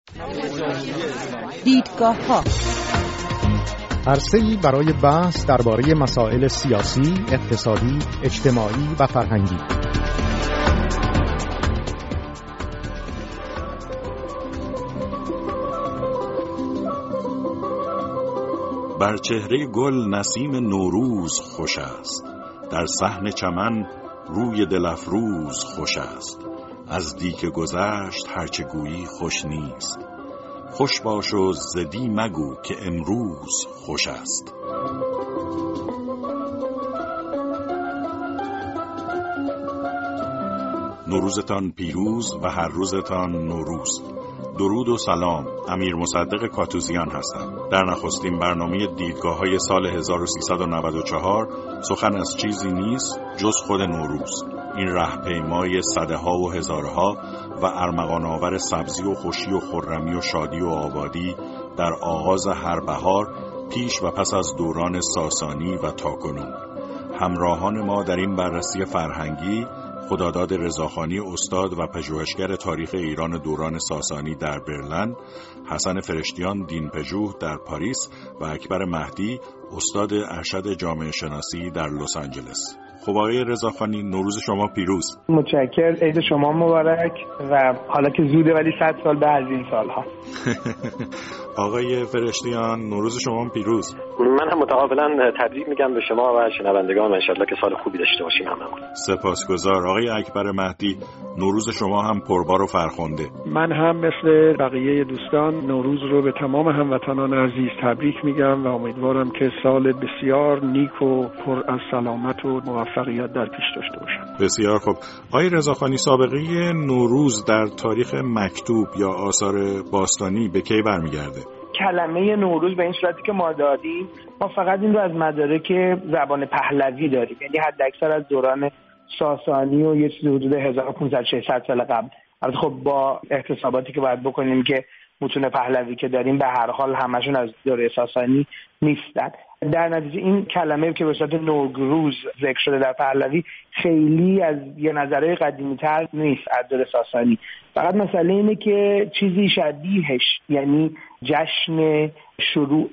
دیدگاه‌ها عرصه‌ای برای بحث درباره مسائل سیاسی، اقتصادی، اجتماعی و فرهنگی. بر چهره گل نسیم نوروز خوش است، در صحن چمن روی دل افروز خوش است. از دی که گذشت هرچه گویی خوش نیست، خوش باش و ز دی مگو که امروز خوش است. نوروزتان پیروز و هر روزتان نوروز. درود و سلام، امیر مصدق کاتوزیان هستم. در نخستین برنامه دیدگاه‌های سال 1394 سخن از چیزی نیست جز خود نوروز. این رهپیمای صدها و هزارها و ارمغان آور سبزی و خوشی و خرمی و شادی و آبادی در آغاز هر بهار پیش و پس از دوران ساسانی و تاکنون. همراهان ما در این بررسی فرهنگی خداداد رضاخانی استاد و پژوهشگر تاریخ ایران دوران ساسانی در برلین، حسن فرشتیان دینپژوه در پاریس و اکبر مهدی استاد ارشد جامعه شناسی در لس آنجلس. خب آقای رضاخانی، نوروز شما پیروز. متشکرم، عید شما مبارک و حالا که زوده ولی 100 سال بعد از این سالها. آقای فرشتیان، نوروز شما پیروز. من هم متقابلا تبریک میگم به شما و شنوندگان و انشالله که سال خوبی داشته باشیم هممون. سپاسگزار. آقای اکبر مهدی، نوروز شما هم پربار و فرخنده. من هم مثل بقیه دوستان نوروز رو به تمام هموطنان عزیز تبریک میگم و امیدوارم که سال بسیار نیک و پر از سلامت و موفقیت در پیش داشته باشم. بسیار خوب. آقای رضاخانی، سابقه نوروز در تاریخ مکتوب یا آثار باستانی به کی برمیگرده؟ کلمه نوروز به این صورتی که ما داریم، ما فقط این رو از مدارک زبان پهلوی داریم، یعنی حد اکثر از دوران ساسانی و یه چیزی حدود 1500-600 سال قبل. البته خب با احتساباتی که باید بکنیم که متون پهلوی که داریم به هر حال همشون از دوره ساسانی نیستن. در نتیجه این کلمه که به صورت نوروز ذکر شده در پهلوی خیلی از یه نظریه قدیمی‌تر نیست از دوره ساسانی. فقط مسئله اینه که چیزی شبیهش، یعنی جشن شروع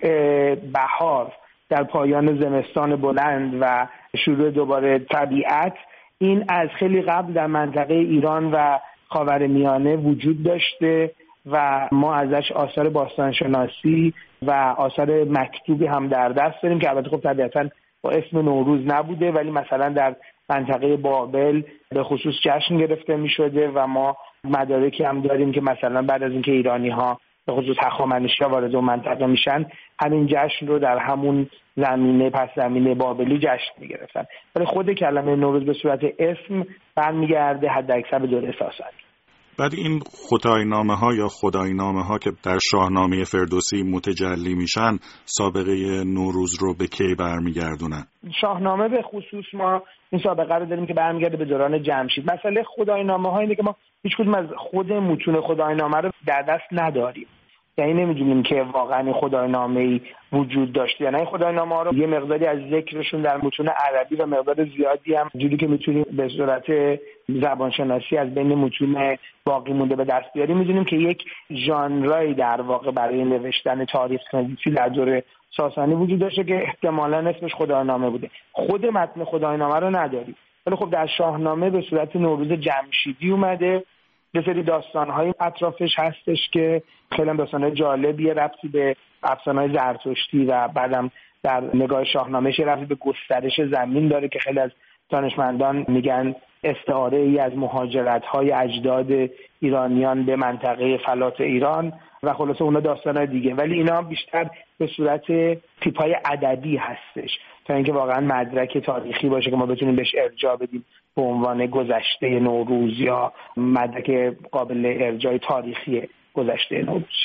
بهار در پایان زمستان بلند و شروع دوباره طبیعت، این از خیلی قبل در منطقه ایران و خاورمیانه وجود داشته و ما ازش آثار باستانشناسی و آثار مکتوبی هم در دست داریم که البته خب طبیعتاً با اسم نوروز نبوده، ولی مثلا در منطقه بابل به خصوص جشن گرفته می شده و ما مدارکی هم داریم که مثلا بعد از اینکه ایرانی‌ها به خصوص هخامنشی‌ها وارد اون منطقه میشن، همین جشن رو در همون زمینه پس زمینه بابلی جشن میگرفتن. ولی خود کلمه نوروز به صورت اسم برمیگرده حداکثر به دوره ساسانی. بعد این خداینامه‌ها یا خداینامه‌ها که در شاهنامه فردوسی متجلی میشن، سابقه نوروز رو به کی برمیگردونن؟ شاهنامه به خصوص ما این سابقه رو داریم که برمیگرده به دوران جمشید. مسئله خداینامه‌ها اینه که ما هیچ کدوم از خود متون خداینامه رو در دست نداریم، یعنی نمیدونیم که واقعا خداینامه‌ای وجود داشته یا نه. این خداینامه‌ها رو یه مقداری از ذکرشون در متون عربی و مقدار زیادی هم جوری که میتونیم به صورت زبانشناسی از بین متون باقی مونده به دست بیاریم، میدونیم که یک ژانرایی در واقع برای نوشتن تاریخ نویسی در دوره ساسانی وجود داشته که احتمالاً اسمش خداینامه بوده. خود متن خداینامه رو نداریم، ولی خب در شاهنامه به صورت نوروز جمشیدی اومده. یه سری داستان‌های اطرافش هستش که خیلی داستان‌های جالبیه، ربطی به افسانه‌های زرتشتی و بعدم در نگاه شاهنامه‌ش ربطی به گسترش زمین داره که خیلی از دانشمندان میگن استعاره‌ای از مهاجرت‌های اجداد ایرانیان به منطقه فلات ایران و خلاصه اونا داستان‌های دیگه، ولی اینا بیشتر به صورت تیپ‌های ادبی هستش تا اینکه واقعا مدرک تاریخی باشه که ما بتونیم بهش ارجاع بدیم به عنوان گذشته نوروز یا مدرک قابل ارجاع تاریخی گذشته نوروز.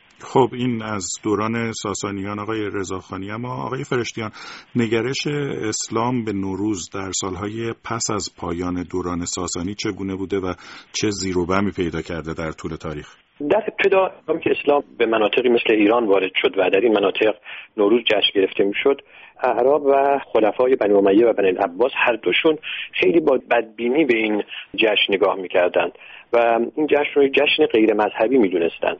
خب این از دوران ساسانیان آقای رضاخانی. اما آقای فرشتیان، نگرش اسلام به نوروز در سالهای پس از پایان دوران ساسانی چگونه بوده و چه زیر و بمی پیدا کرده در طول تاریخ؟ در ابتدا که اسلام به مناطقی مثل ایران وارد شد و در این مناطق نوروز جشن گرفته میشد، اعراب و خلفای بنی امیه و بنی العباس هر دوشون خیلی با بدبینی به این جشن نگاه میکردند و این جشن رو جشن غیر مذهبی میدونستند.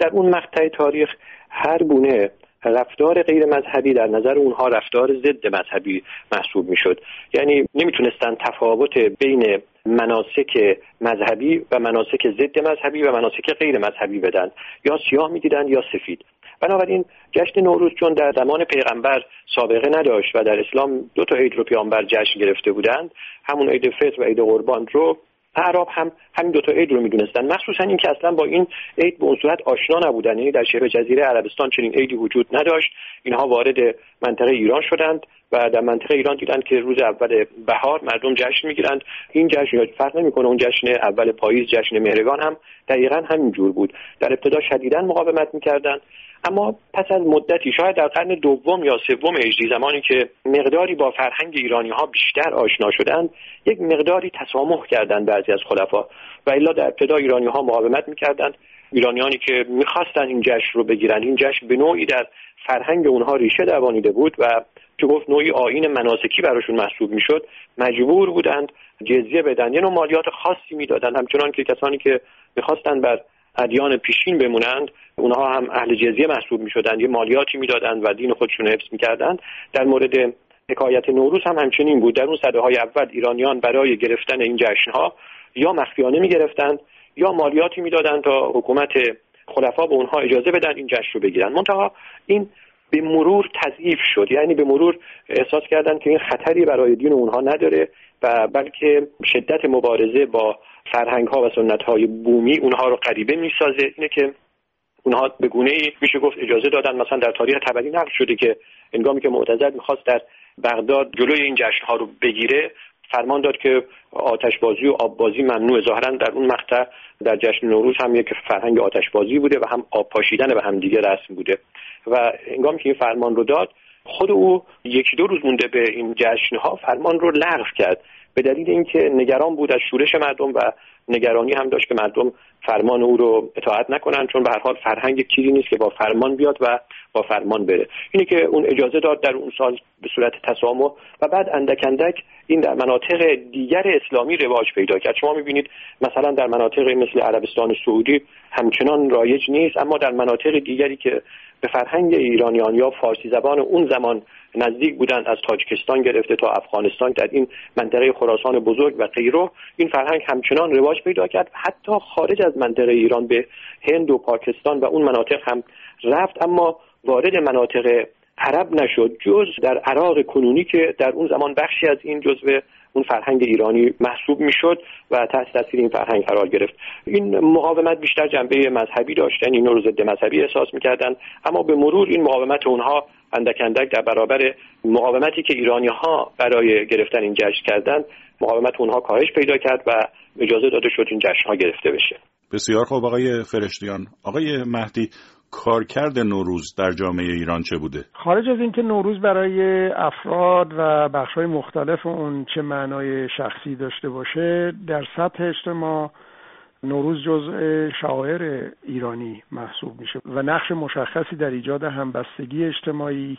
در اون مقطع تاریخ هر گونه رفتار غیر مذهبی در نظر اونها رفتار ضد مذهبی محسوب میشد. یعنی نمیتونستن تفاوت بین مناسک مذهبی و مناسک ضد مذهبی و مناسک غیر مذهبی بدن، یا سیاه میدیدن یا سفید. بنابراین جشن نوروز چون در زمان پیغمبر سابقه نداشت و در اسلام 2 تا عید رو پیامبر جشن گرفته بودند، همون عید فطر و عید قربان رو، اعراب هم همین 2 تا عید رو میدونستن، مخصوصا این که اصلا با این عید به اون صورت آشنا نبودن. یعنی در شبه جزیره عربستان چنین عیدی وجود نداشت. اینها وارد منطقه ایران شدند و در منطقه ایران دیدند که روز اول بهار مردم جشن میگیرند. این جشن فرق نمیکنه اون جشن اول پاییز، جشن مهرگان هم دقیقاً همین جور بود. در ابتدا شدیداً مقاومت میکردند، اما پس از مدتی، شاید در قرن دوم یا سوم هجری، زمانی که مقداری با فرهنگ ایرانی‌ها بیشتر آشنا شدند، یک مقداری تسامح کردند بعضی از خلفا، و الا در ابتدا ایرانی‌ها مقاومت می‌کردند. ایرانیانی که می‌خواستن این جشن رو بگیرن، این جشن به نوعی در فرهنگ اونها ریشه دوانیده بود و چه گفت نوعی آیین مناسکی براشون محسوب می‌شد، مجبور بودند جزیه بدن، یه نوع مالیات خاصی می‌دادند، همچنان که کسانی که می‌خواستن بر ادیان پیشین بمونند اونها هم اهل جزیه محسوب می‌شدند، یه مالیاتی می‌دادند و دین خودشون حفظ می‌کردند. در مورد حکایت نوروز هم همچنین بود. در اون سده‌های اول ایرانیان برای گرفتن این جشن‌ها یا مخفیانه می‌گرفتند یا مالیاتی می‌دادند تا حکومت خلفا به اونها اجازه بدن این جشن رو بگیرن. منتها این به مرور تضعیف شد، یعنی به مرور احساس کردند که این خطری برای دین اونها نداره و بلکه شدت مبارزه با فرهنگ‌ها و سنت‌های بومی اونها رو غریبه می‌سازه. اینه که اونها به گونه‌ای میشه گفت اجازه دادن، مثلا در تاریخ طبری نقل شده که هنگامی که معتضد می‌خواست در بغداد جلوی این جشن‌ها رو بگیره، فرمان داد که آتش‌بازی و آب‌بازی ممنوع. ظاهراً در اون مقطع در جشن نوروز هم یک فرهنگ آتش‌بازی بوده و هم آب پاشیدن به هم دیگه رسم بوده و هنگامی که این فرمان رو داد، خود او 1-2 روز مونده به این جشن‌ها فرمان رو لغو کرد، به دلیل اینکه نگران بود از شورش مردم و نگرانی هم داشت که مردم فرمان او رو اطاعت نکنن، چون به هر حال فرهنگ چیزی نیست که با فرمان بیاد و با فرمان بره. اینه که اون اجازه داد در اون سال به صورت تسامح و بعد اندک اندک این در مناطق دیگر اسلامی رواج پیدا کرد. شما می‌بینید مثلا در مناطق مثل عربستان سعودی همچنان رایج نیست، اما در مناطق دیگری که به فرهنگ ایرانیان یا فارسی زبان اون زمان نزدیک بودند، از تاجیکستان گرفته تا افغانستان، در این منطقه خراسان بزرگ و غیره، این فرهنگ همچنان رواج پیدا کرد. حتی خارج از منطقه ایران به هند و پاکستان و اون مناطق هم رفت، اما وارد مناطق عرب نشد، جز در عراق کنونی که در اون زمان بخشی از این جزو اون فرهنگ ایرانی محسوب میشد و تحت تاثیر این فرهنگ قرار گرفت. این مقاومت بیشتر جنبه مذهبی داشت، یعنی اینو رو ضد مذهبی احساس میکردن، اما به مرور این مقاومت اونها اندک اندک در برابر مقاومتی که ایرانی‌ها برای گرفتن این جشن کردند، مقاومت اونها کاهش پیدا کرد و اجازه داده شد این جشن‌ها گرفته بشه. بسیار خوب آقای فرشتیان. آقای مهدی، کارکرد نوروز در جامعه ایران چه بوده؟ خارج از اینکه نوروز برای افراد و بخش‌های مختلف اون چه معنای شخصی داشته باشه، در سطح اجتماع نوروز جزء شعائر ایرانی محسوب میشه و نقش مشخصی در ایجاد همبستگی اجتماعی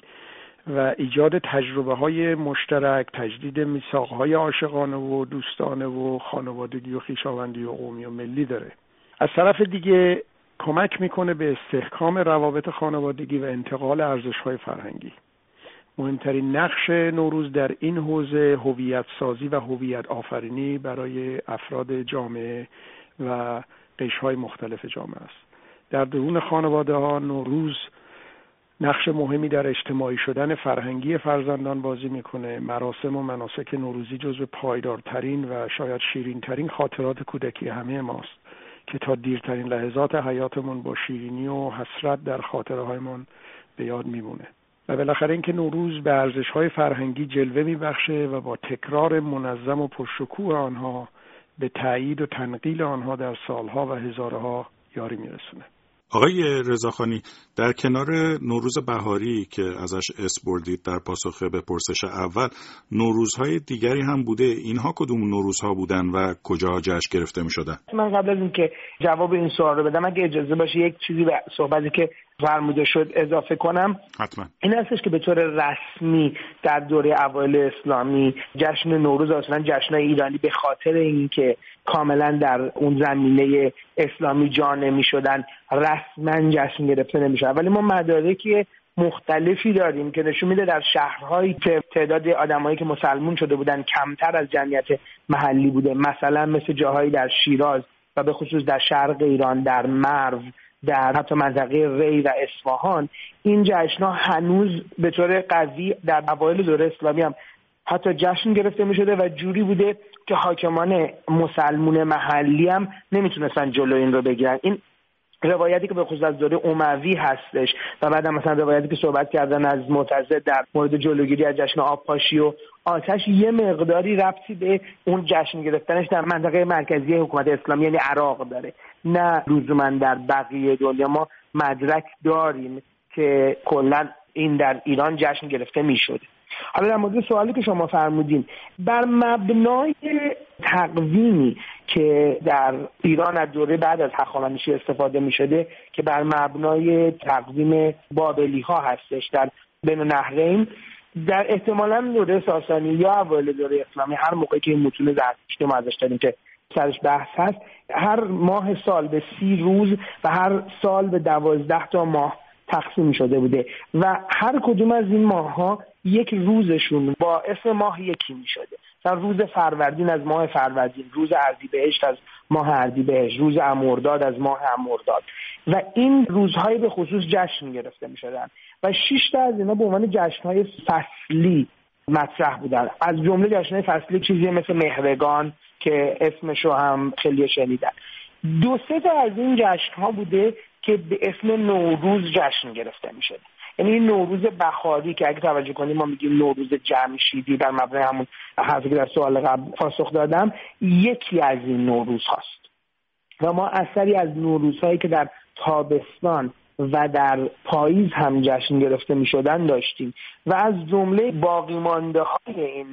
و ایجاد تجربه‌های مشترک، تجدید میثاق‌های عاشقانه و دوستانه و خانوادگی و خویشاوندی و قومی و ملی داره. از طرف دیگه کمک میکنه به استحکام روابط خانوادگی و انتقال ارزش‌های فرهنگی. مهمترین نقش نوروز در این حوزه هویت سازی و هویت آفرینی برای افراد جامعه و قشرهای مختلف جامعه است. در درون خانواده‌ها نوروز نقش مهمی در اجتماعی شدن فرهنگی فرزندان بازی میکنه. مراسم و مناسک نوروزی جزو پایدارترین و شاید شیرینترین خاطرات کودکی همه ماست که تا دیرترین لحظات حیاتمون با شیرینی و حسرت در خاطرهایمون به یاد میمونه. و بالاخره اینکه نوروز به ارزش‌های فرهنگی جلوه میبخشه و با تکرار منظم و پرشکوه آنها به تأیید و تنقیل آنها در سالها و هزارها یاری میرسونه. آقای رضاخانی، در کنار نوروز بهاری که ازش اسم بردید در پاسخ به پرسش اول، نوروزهای دیگری هم بوده. اینها کدوم نوروزها بودن و کجا جشن گرفته می شدن؟ من قبل از اینکه جواب این سوال رو بدم، اگه اجازه باشه یک چیزی به صحبتی که فرموده شد اضافه کنم. حتما. این هستش که به طور رسمی در دوره اوایل اسلامی جشن نوروز اصلا جشن ایرانی به خاطر اینکه کاملا در اون زمینه اسلامی جا نمی شدن رسما جشن گرفته نمیشه. ولی ما مدارکی مختلفی داریم که نشون میده در شهرهایی که تعداد آدمایی که مسلمون شده بودن کمتر از جمعیت محلی بوده، مثلا مثل جاهایی در شیراز و به خصوص در شرق ایران، در مرو، در حتی منطقه ری و اصفهان، این جشن‌ها هنوز به طور قوی در اوایل دوره اسلامی هم حتی جشن گرفته می‌شده و جوری بوده که حاکمان مسلمون محلی هم نمیتونستن جلو این رو بگیرن. این روایتی که به خصوص از دوره اموی هستش و بعد هم مثلا روایتی که صحبت کردن از معتزله در مورد جلوگیری از جشن آبپاشی و آتش یه مقداری ربطی به اون جشن گرفتنش در منطقه مرکزی حکومت اسلامی یعنی عراق داره، نه لزوما در بقیه دنیا. ما مدرک داریم که کلا این در ایران جشن گرفته میشد. حالا در مورد سوالی که شما فرمودین، بر مبنای تقویمی که در ایران از دوره بعد از هخامنشی استفاده می شده که بر مبنای تقویم بابلی ها هستش در بین النهرین، در احتمالاً دوره ساسانی یا اوایل دوره اسلامی، هر موقعی که این متون زرتشتی ما ازش داریم که سرش بحث هست، هر ماه سال به 30 روز و هر سال به 12 تا ماه تقسیم شده بوده و هر کدوم از این ماه ها یک روزشون با اسم ماه یکی می شده. مثلا روز فروردین از ماه فروردین، روز اردیبهشت از ماه اردیبهشت، روز امرداد از ماه امرداد و این روزهای به خصوص جشن گرفته می شدن و 6 تا از اینا به عنوان جشنهای فصلی مطرح بودن. از جمله جشنهای فصلی چیزی مثل مهرگان که اسمشو هم خیلی شنیدن. 2-3 تا از این جشنها بوده که به اسم نوروز جشن گرفته می شده. یعنی این نوروز بهاری که اگه توجه کنیم ما میگیم نوروز جمشیدی در مبنای همون حرفی که در سوال قبل پاسخ دادم، یکی از این نوروز هاست و ما اثری از نوروزهایی که در تابستان و در پاییز هم جشن گرفته می شدن داشتیم و از جمله باقی مانده های این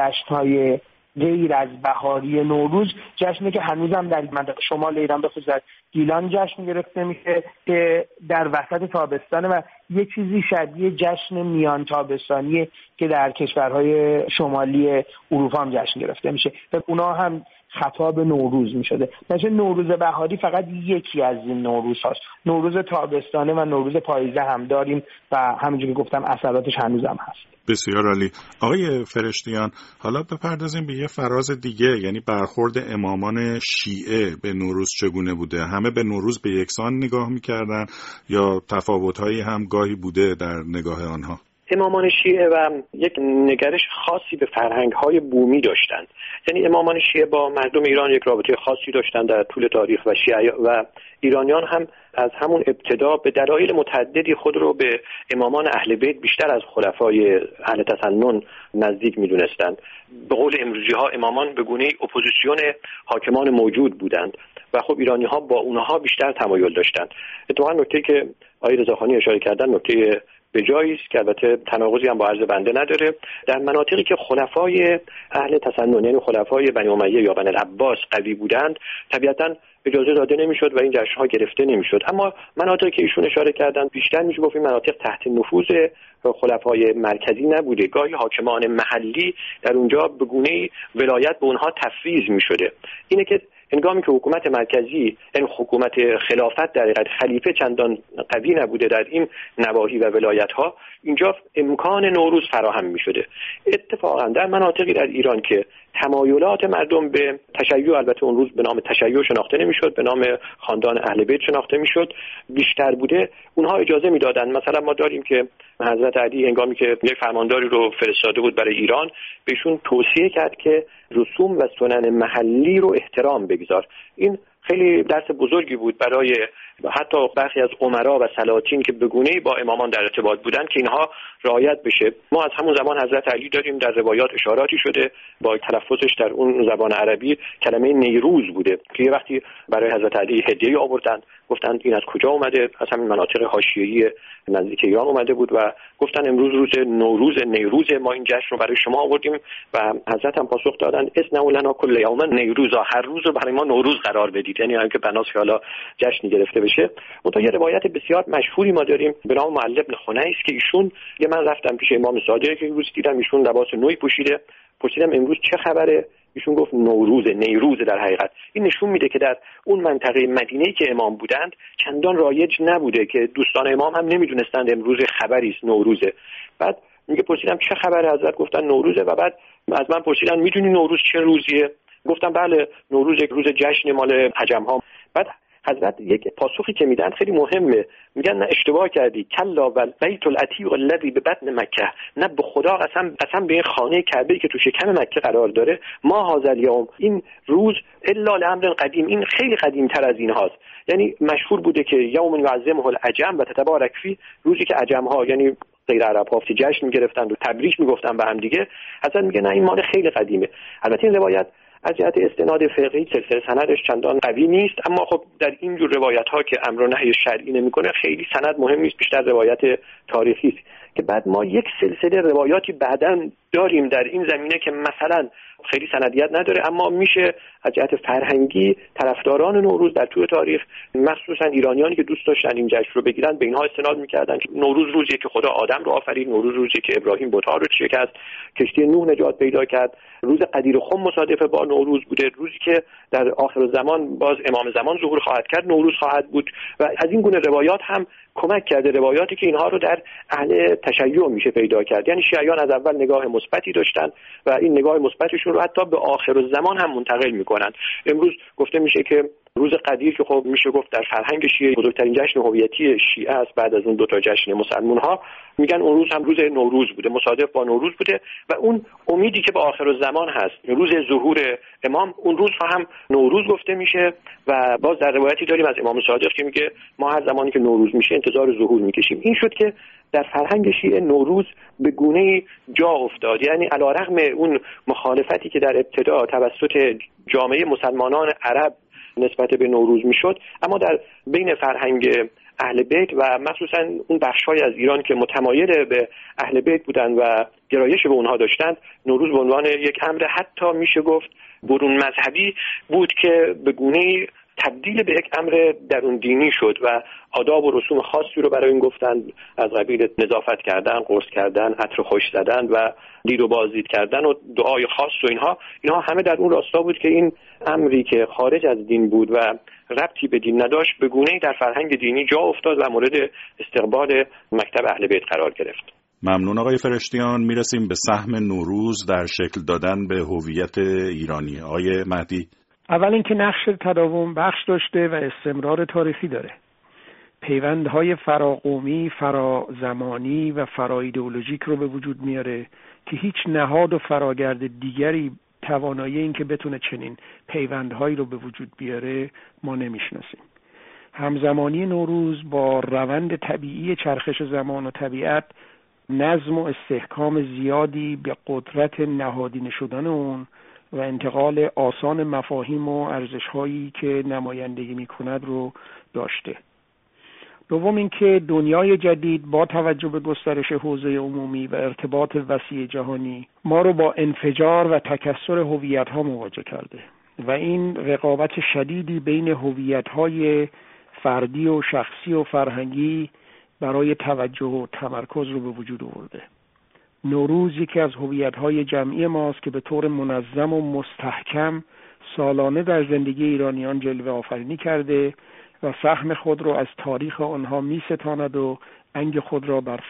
جشنهای غیر از بهاری نوروز جشنی که هنوزم در منطقه شمال ایران به خصوص گیلان جشن گرفته میشه که در وسط تابستانه و یه چیزی شبیه جشن میان تابستانی که در کشورهای شمالی اروپا هم جشن گرفته میشه و اونا هم خطاب نوروز میشده. مثلا نوروز بهاری فقط یکی از این نوروز هاست. نوروز تابستانه و نوروز پاییزه هم داریم و همونجوری که گفتم اثراتش هنوزم هست. بسیار عالی. آقای فرشتیان، حالا بپردازیم به یه فراز دیگه، یعنی برخورد امامان شیعه به نوروز چگونه بوده؟ همه به نوروز به یکسان نگاه میکردن یا تفاوت‌هایی هم گاهی بوده در نگاه آنها؟ امامان شیعه و یک نگرش خاصی به فرهنگ‌های بومی داشتند. یعنی امامان شیعه با مردم ایران یک رابطه خاصی داشتند در طول تاریخ و شیعه و ایرانیان هم از همون ابتدا به دلایل متعددی خود رو به امامان اهل بیت بیشتر از خلفای اهل تسنن نزدیک می‌دونستند. به قول امروزی‌ها امامان به گونه‌ای اپوزیسیون حاکمان موجود بودند و خب ایرانی‌ها با اونها بیشتر تمایل داشتند. اتفاقاً نکته که آقای رضاخانی اشاره کردن نکته به جایی است که البته تناقضی هم با عرض بنده نداره. در مناطقی که خلفای اهل تسنن یعنی خلفای بنی امیه یا بنی العباس قوی بودند طبیعتاً اجازه داده نمیشد و این جشن‌ها گرفته نمیشد. اما مناطقی که ایشون اشاره کردن بیشتر میشه گفت این مناطق تحت نفوذ خلفای مرکزی نبوده. گاهی حاکمان محلی در اونجا به گونه‌ای ولایت به اونها تفویض میشده. اینه که هنگامی که حکومت مرکزی یعنی حکومت خلافت در حقیقت خلیفه چندان قوی نبوده در این نواحی و ولایت‌ها، اینجا امکان نوروز فراهم می‌شده. اتفاقا در مناطقی در ایران که تمایلات مردم به تشیع، البته اون روز به نام تشیع شناخته نمی‌شد، به نام خاندان اهل بیت شناخته می‌شد، بیشتر بوده، اونها اجازه می‌دادن. مثلا ما داریم که حضرت علی هنگامی که یک فرمانداری رو فرستاده بود برای ایران، بهشون توصیه کرد که رسوم و سنن محلی رو احترام بگذار. این خیلی درس بزرگی بود برای حتی برخی از امرا و سلاطین که به گونه‌ای با امامان در ارتباط بودن که اینها رعایت بشه. ما از همون زمان حضرت علی داریم در روایات اشاراتی شده با تلفظش در اون زبان عربی کلمه نیروز بوده که یه وقتی برای حضرت علی هدیه آوردن، گفتن این از کجا اومده؟ از همین مناطق حاشیه‌ای نزدیک ایران اومده بود و گفتن امروز روز نوروز، نیروز، ما این جشن رو برای شما آوردیم و حضرت هم پاسخ دادن اصنعوا لنا کل یوم نیروزا، هر روز رو برای ما نوروز قرار بدید، یعنی اینکه بناس که حالا جشن گرفته بشه. اون یه روایت بسیار مشهوری ما داریم به نام معل بن خنیس که ایشون من رفتم پیش امام صادق که روز دیدم ایشون لباس نوی پوشیده، پرسیدم امروز چه خبره؟ ایشون گفت نیروز در حقیقت. این نشون میده که در اون منطقه مدینه‌ای که امام بودند چندان رایج نبوده که دوستان امام هم نمیدونستند امروز خبری است نوروزه. بعد میگه پرسیدم چه خبره؟ حضرت گفتن نوروزه و بعد از من پرسیدن میدونی نوروز چه روزیه؟ گفتم بله نوروز یک روز جشن مال عجم‌ها. بعد حضرت یک پاسخی که میدن خیلی مهمه، میگن نه اشتباه کردی، کلا و بیت العتیق الذی به بطن مکه، نه به خدا قسم به این خانه کعبه‌ای که تو شکم مکه قرار داره، ما هذا الیوم، این روز الا لامر قدیم، این خیلی قدیم‌تر از این هاست. یعنی مشهور بوده که یوم یعظمه العجم و تتبارک فی، روزی که عجم‌ها یعنی غیر عرب ها جشن می‌گرفتند و تبریک می‌گفتن به هم دیگه. حضرت میگه نه این مال خیلی قدیمه. البته این روایت از جهت استناد فقهی سلسله سندش چندان قوی نیست، اما خب در این جور روایت ها که امر و نهی شرعی نمیکنه خیلی سند مهم نیست، بیشتر روایت تاریخی است که بعد ما یک سلسله روایاتی بعداً داریم در این زمینه که مثلا خیلی سندیت نداره اما میشه از جهت فرهنگی طرفداران نوروز در طول تاریخ، مخصوصا ایرانیانی که دوست داشتن این جشن رو بگیرن، به اینها استناد میکردن که نوروز روزی که خدا آدم رو آفرید، نوروز روزی که ابراهیم بت‌ها رو شکست، کشتی نوح نجات پیدا کرد، روز قدیر خم مصادف با نوروز بوده، روزی که در آخر زمان باز امام زمان ظهور خواهد کرد نوروز خواهد بود و از این گونه روایات هم کمک کرده، روایاتی که اینها رو در اهل تشیع میشه پیدا کرد. یعنی شیعیان از اول نگاه مثبتی داشتن و این نگاه مثبتشون رو حتی به آخر الزمان هم منتقل میکنن. امروز گفته میشه که روز قدیر که خب میشه گفت در فرهنگ شیعه بزرگترین جشن هویتی شیعه است بعد از اون دو تا جشن مسلمان ها، میگن اون روز هم روز نوروز بوده، مصادف با نوروز بوده و اون امیدی که به آخر الزمان هست، روز ظهور امام، اون روز هم نوروز گفته میشه و باز در روایتی داریم از امام صادق که میگه ما هر زمانی که نوروز میشه انتظار ظهور میکشیم. این شد که در فرهنگ شیعه نوروز به گونه‌ای جا افتاد. یعنی علیرغم اون مخالفتی که در ابتدا توسط جامعه مسلمانان عرب نسبت به نوروز میشد، اما در بین فرهنگ اهل بیت و مخصوصا اون بخش‌های از ایران که متمایل به اهل بیت بودن و گرایش به اونها داشتند، نوروز به عنوان یک امر حتی میشه گفت برون مذهبی بود که به گونه‌ای تبدیل به یک امر درون دینی شد و آداب و رسوم خاصی رو برای این گفتن، از قبیل نظافت کردن، قرص کردن، عطر خوش زدن و دید و بازدید کردن و دعای خاص و اینها همه در اون راستا بود که این امری که خارج از دین بود و ربطی به دین نداشت به گونه‌ای در فرهنگ دینی جا افتاد و مورد استقبال مکتب اهل بیت قرار گرفت. ممنون آقای فرشتیان. میرسیم به سهم نوروز در شکل دادن به هویت ایرانی. آقای مهدی. اول اینکه نقش تداوم بخش داشته و استمرار تاریخی داره. پیوندهای فراقومی، فرازمانی و فرایدئولوژیک رو به وجود میاره که هیچ نهاد و فراگرد دیگری توانایی این که بتونه چنین پیوندهایی رو به وجود بیاره ما نمیشناسیم. همزمانی نوروز با روند طبیعی چرخش زمان و طبیعت، نظم و استحکام زیادی به قدرت نهادینه شدن اون و انتقال آسان مفاهیم و ارزش‌هایی که نمایندگی می‌کند رو داشته. دوم اینکه دنیای جدید با توجه به گسترش حوزه عمومی و ارتباط وسیع جهانی ما رو با انفجار و تکثر هویت‌ها مواجه کرده و این رقابت شدیدی بین هویت‌های فردی و شخصی و فرهنگی برای توجه و تمرکز رو به وجود آورده. نوروز یکی از هویت‌های جمعی ماست که به طور منظم و مستحکم سالانه در زندگی ایرانیان جلوه آفرینی کرده و فهم خود را از تاریخ آنها می‌ستاند و انگ خود را بر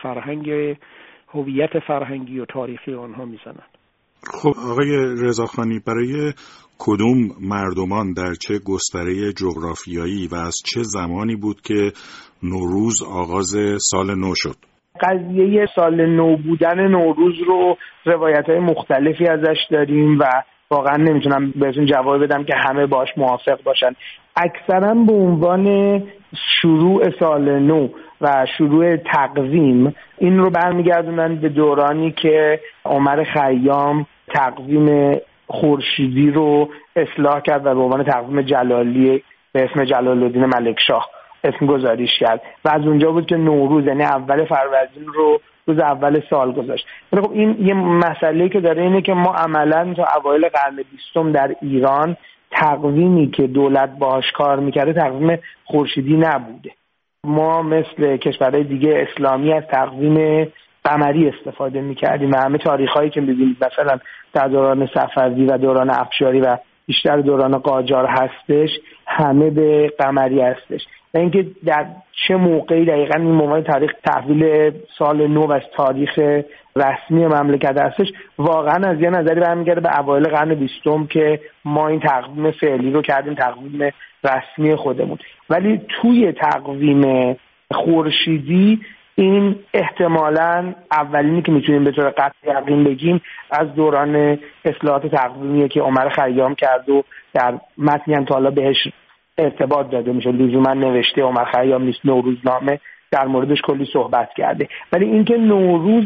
هویت فرهنگی و تاریخی آنها می‌زند. خب آقای رضاخانی، برای کدوم مردمان در چه گستره جغرافیایی و از چه زمانی بود که نوروز آغاز سال نو شد؟ قضیه سال نو بودن نوروز رو روایت‌های مختلفی ازش داریم و واقعا نمیتونم بهتون جواب بدم که همه باش موافق باشن. اکثرا به عنوان شروع سال نو و شروع تقویم این رو برمیگردونن به دورانی که عمر خیام تقویم خورشیدی رو اصلاح کرد و به عنوان تقویم جلالی به اسم جلال الدین ملکشاه اسم گذاریش کرد و از اونجا بود که نوروز یعنی اول فروردین رو روز اول سال گذاشت. خب این یه مسئله که داره اینه که ما عملاً تا اوایل قرن 20 در ایران تقویمی که دولت باهاش کار میکرده تقویم خورشیدی نبوده. ما مثل کشورهای دیگه اسلامی از تقویم قمری استفاده می‌کردیم و همه تاریخ‌هایی که می‌بینید مثلا در دوران صفوی و دوران افشاری و بیشتر دوران قاجار هستش همه به قمری هستش. و اینکه در چه موقعی دقیقاً این موقع تاریخ تحویل سال نو از تاریخ رسمی مملکت هستش واقعاً از یه نظری برمیگرده به اوایل قرن 20 که ما این تقویم فعلی رو کردیم تقویم رسمی خودمون. ولی توی تقویم خورشیدی این احتمالاً اولینی که میتونیم به طور قطعی یقین بگیم از دوران اصلاحات تقویمیه که عمر خیام کرد و در متنی هم تا حالا بهش ارتباط داده میشه، لزوما نوشته عمر خیام نیست، نوروزنامه در موردش کلی صحبت کرده. ولی اینکه نوروز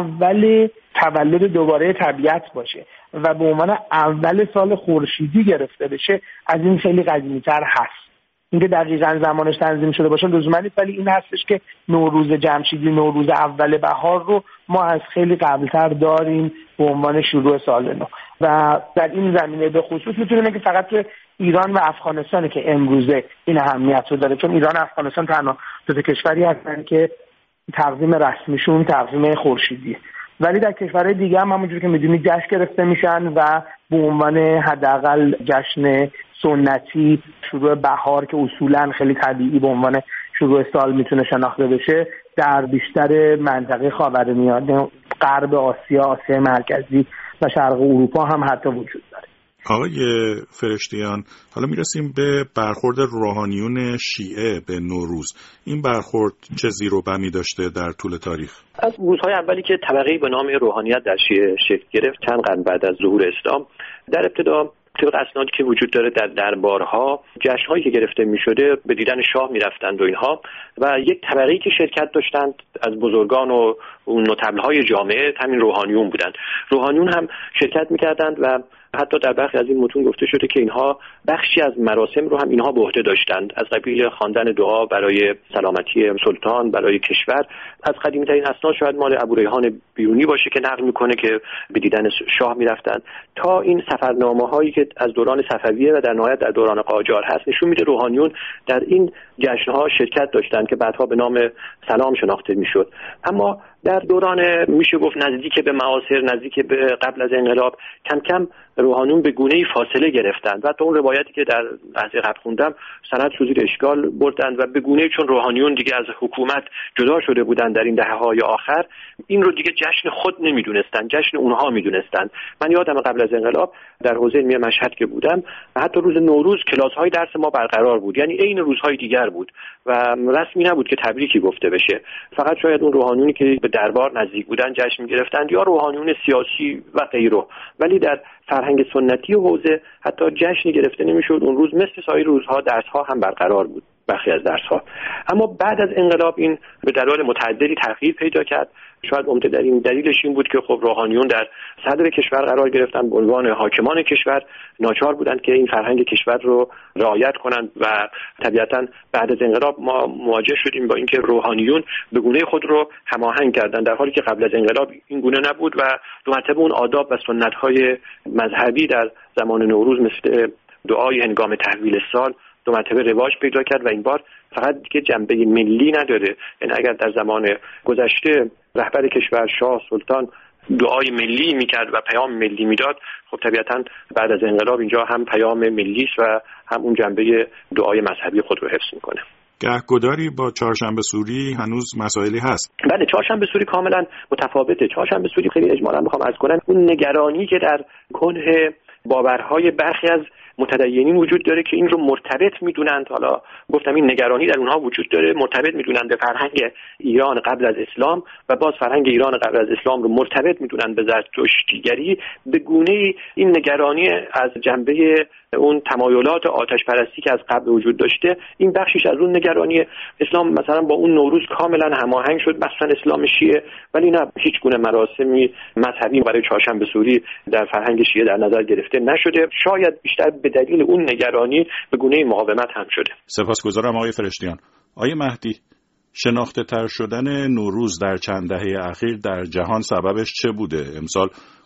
اول تولد دوباره طبیعت باشه و به عنوان اول سال خورشیدی گرفته بشه از این خیلی قدیمی‌تر هست. اینکه دقیقاً زمانش تنظیم شده باشه لزوما نیست، ولی این هستش که نوروز جمشیدی، نوروز اول بهار رو ما از خیلی قبلتر داریم به عنوان شروع سال نو. و در این زمینه به خصوص میتونیم که فقط تو ایران و افغانستانه که امروزه این اهمیت رو داره، چون ایران و افغانستان تنها دو تا کشوری هستن که تقویم رسمیشون تقویم خورشیدیه. ولی در کشورهای دیگه هم همونجوری که میدونید جشن گرفته میشن و به عنوان حداقل جشن سنتی شروع بهار که اصولا خیلی طبیعی به عنوان شروع سال میتونه شناخته بشه در بیشتر منطقه خاورمیانه، غرب آسیا، آسیای مرکزی و شرق اروپا هم حتی وجود داره. آقای فرشتیان، حالا میرسیم به برخورد روحانیون شیعه به نوروز. این برخورد چه زیر و بمی داشته در طول تاریخ؟ از روزهای اولی که طبقه‌ای به نام روحانیت در شیعه شکل گرفت چند قرن بعد از ظهور اسلام، در ابتدا طبق اسنادی که وجود داره در دربارها جشن‌هایی که گرفته می‌شده به دیدن شاه می‌رفتند و اینها، و یک طبقه‌ای که شرکت داشتند از بزرگان و نوتبل‌های جامعه همین روحانیون بودند. روحانیون هم شرکت می‌کردند و حتی در برخی از این متون گفته شده که اینها بخشی از مراسم رو هم اینها به عهده داشتند، از قبیل خواندن دعا برای سلامتی سلطان، برای کشور. از قدیمی‌ترین اسناد شاید مال ابوریحان بیرونی باشه که نقل میکنه که به دیدن شاه میرفتند، تا این سفرنامه‌هایی که از دوران صفویه و در نهایت در دوران قاجار هست نشون میده روحانیون در این جشن‌ها شرکت داشتند که بعدها به نام سلام شناخته میشد. اما در دوران میشه گفت نزدیک به معاصر، نزدیک به قبل از انقلاب، کم کم روحانیون به گونه‌ای فاصله گرفتند و تا اون روایتی که در لحظه قبل خوندم سند رو زیر اشکال بردند و به گونه‌ای چون روحانیون دیگه از حکومت جدا شده بودند در این دهه‌های آخر، این رو دیگه جشن خود نمیدونستند، جشن اونها میدونستند. من یادم قبل از انقلاب در حوزه علمی مشهد که بودم حتی روز نوروز کلاس‌های درس ما برقرار بود، یعنی عین روزهای دیگر بود و رسمی نبود که تبریکی گفته بشه. فقط شاید اون روحانیونی که به دربار نزدیک بودن جشن می‌گرفتند یا روحانیون سیاسی و غیره، ولی در فرهنگ سنتی و حوزه حتی جشنی گرفته نمی‌شد. اون روز مثل سایر روزها درس‌ها هم برقرار بود، برخی از درس‌ها. اما بعد از انقلاب این به دلایل متعددی تغییر پیدا کرد. شاید عمده‌ترین دلیلش این بود که خب روحانیون در صدر کشور قرار گرفتن، به عنوان حاکمان کشور ناچار بودند که این فرهنگ کشور رو رعایت کنند و طبیعتاً بعد از انقلاب ما مواجه شدیم با اینکه روحانیون به گونه خود رو هماهنگ کردند، در حالی که قبل از انقلاب این گونه نبود و دو مرتبه اون آداب و سنت‌های مذهبی در زمان نوروز مثل دعای هنگام تحویل سال دو مرتبه رواج پیدا کرد و این بار فقط دیگه جنبه ملی نداره. یعنی اگر در زمان گذشته رهبر کشور، شاه، سلطان دعای ملی میکرد و پیام ملی میداد، خب طبیعتاً بعد از انقلاب اینجا هم پیام ملی است و هم اون جنبه دعای مذهبی خود رو حفظ میکنه. گهگداری با چهارشنبه سوری هنوز مسائلی هست. بله، چهارشنبه سوری کاملا متفاوته. چهارشنبه سوری خیلی اجمالا میخوام عرض کنم اون نگرانی که در کنه باورهای برخی از متدینین وجود داره که این رو مرتبط میدونند، حالا گفتم این نگرانی در اونها وجود داره، مرتبط میدونند به فرهنگ ایران قبل از اسلام و باز فرهنگ ایران قبل از اسلام رو مرتبط میدونند به زرتشتیگری، به گونه‌ای این نگرانی از جنبه اون تمایلات آتش پرستی که از قبل وجود داشته، این بخشش از اون نگرانی اسلام مثلا با اون نوروز کاملا هماهنگ شد، مثلا اسلام شیعه، ولی نه هیچ گونه مراسمی مذهبی برای چهارشنبه سوری در فرهنگ شیعه در نظر گرفته نشده، شاید بیشتر به دلیل اون نگرانی به گونه مقاومت هم شده. سپاسگزارم آقای فرشتیان. آقای مهدی، شناخته تر شدن نوروز در چند دهه اخیر در جهان سببش چه بوده؟ امسال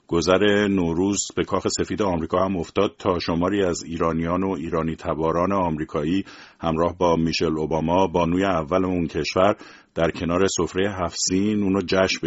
گذر نوروز به کاخ سفید آمریکا هم افتاد تا شماری از ایرانیان و ایرانی تباران آمریکایی همراه با میشل اوباما بانوی اول اون کشور در کنار سفره 7 سین اونو جشن بگیرن.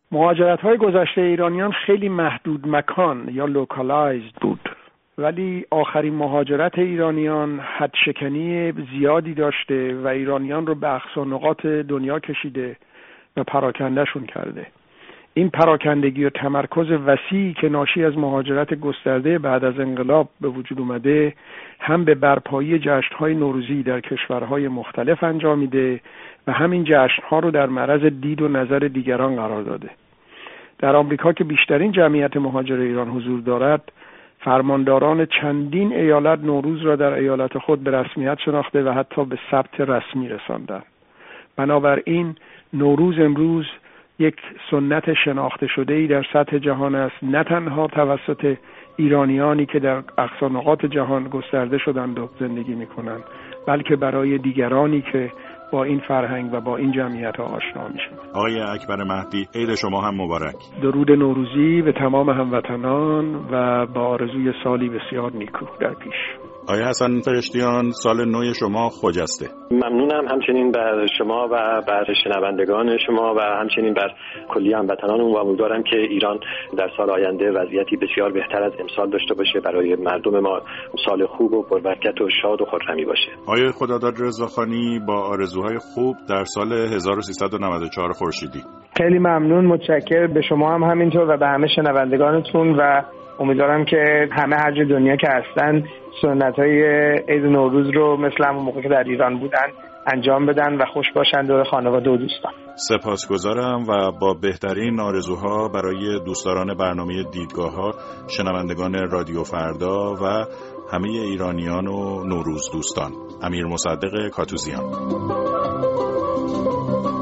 مهاجرت‌های گذشته ایرانیان خیلی محدود مکان یا لوکالایزد بود، ولی آخرین مهاجرت ایرانیان حدشکنی زیادی داشته و ایرانیان رو به اقصی نقاط دنیا کشیده و پراکندهشون کرده. این پراکندگی و تمرکز وسیعی که ناشی از مهاجرت گسترده بعد از انقلاب به وجود اومده، هم به برپایی جشن‌های نوروزی در کشورهای مختلف انجامیده و همین جشن‌ها رو در معرض دید و نظر دیگران قرار داده. در آمریکا که بیشترین جمعیت مهاجر ایران حضور دارد، فرمانداران چندین ایالت نوروز را در ایالت خود به رسمیت شناخته و حتی به ثبت رسمی رساندند. بنابراین نوروز امروز یک سنت شناخته شده‌ای در سطح جهان است، نه تنها توسط ایرانیانی که در اقصی نقاط جهان گسترده شدند و زندگی می‌کنند، بلکه برای دیگرانی که با این فرهنگ و با این جمعیت ها آشنا میشند. آقای اکبر مهدی، عید شما هم مبارک. درود نوروزی به تمام هموطنان و با آرزوی سالی بسیار نیکو در پیش. آقای حسن فرشتیان، سال نو شما خجسته. ممنونم همچنین بر شما و بر شنوندگان شما و همچنین بر کلی هموطنانم و امیدوارم که ایران در سال آینده وضعیتی بسیار بهتر از امسال داشته باشه، برای مردم ما سال خوب و پربرکت و شاد و خرمی باشه. آقای خداداد رضاخانی، با آرزوهای خوب در سال 1394 خورشیدی. خیلی ممنون، متشکرم. به شما هم همینطور و به همه شنوندگانتون و امیدوارم که همه هر جای دنیا که هستن سنت‌های عید نوروز رو مثل همون موقع که در ایران بودن انجام بدن و خوش باشن دور خانواده و دوستان. سپاسگزارم و با بهترین آرزوها برای دوستداران برنامه دیدگاه‌ها، شنوندگان رادیو فردا و همه ایرانیان و نوروز دوستان. امیر مصدق کاتوزیان.